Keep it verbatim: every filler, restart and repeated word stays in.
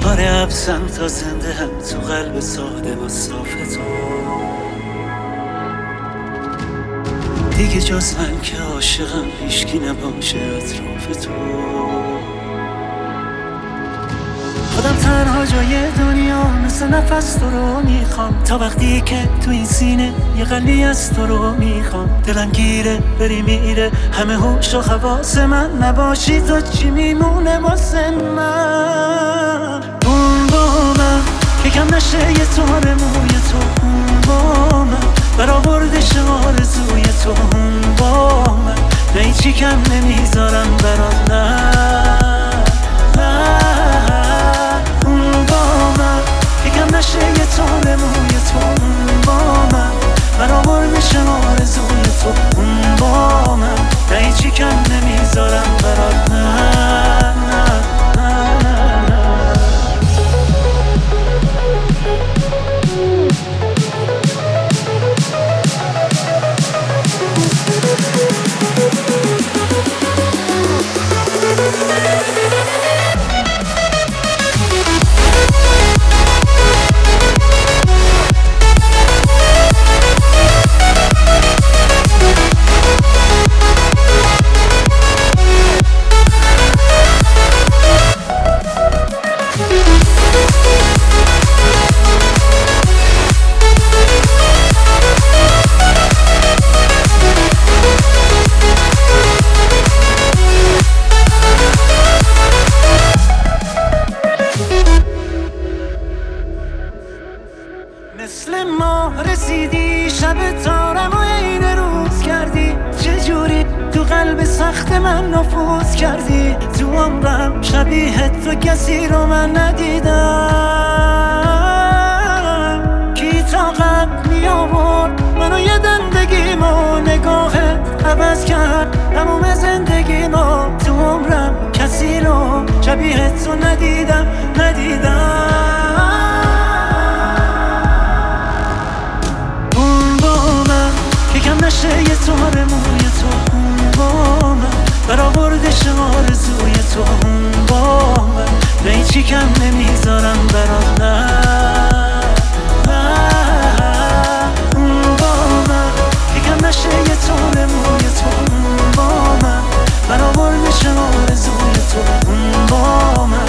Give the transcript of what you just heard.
آره حبسم تا زنده هم تو قلب ساده و صاف تو. دیگه جز من که عاشقم هیچکی نباشه اطراف تو. خودم تنها جای دنیا مثل نفس تو رو میخوام، تا وقتی که تو این سینه یه قلبی از تو رو میخوام. دلم گیره بری میره همه هوش و حواس من، نباشی تو چی میمونه واسه من؟ اون با من که کم نشه یه تار موی تو، اون با من برآوردش آرزوی تو، اون با من نه هیچی کم نمیذارم برات، نه نشه یه تار موی تو، اون با من برآورد میشه آرزوی تو، اون با من نه هیچی کم نمیذارم برات، نه نه نه نه نه. مثل ما رسیدی شب تارم و عین روز کردی، چجوری تو قلب سخت من نفوذ کردی. تو عمرم شبیه تو کسی رو من ندیدم، کی طاقت می آورد منو یه دندگیمو، نگاهت عوض کرد تموم زندگیمو. تو عمرم کسی رو شبیه تو ندیدم ندیدم. کم نشه یه تار موی تو، اون با من برآوردش آرزوی تو، اون با من نه هیچی کم نمیذارم برات، نه نه. اون با من کم نشه یه تار موی تو، اون با من برآوردش آرزوی تو، اون با من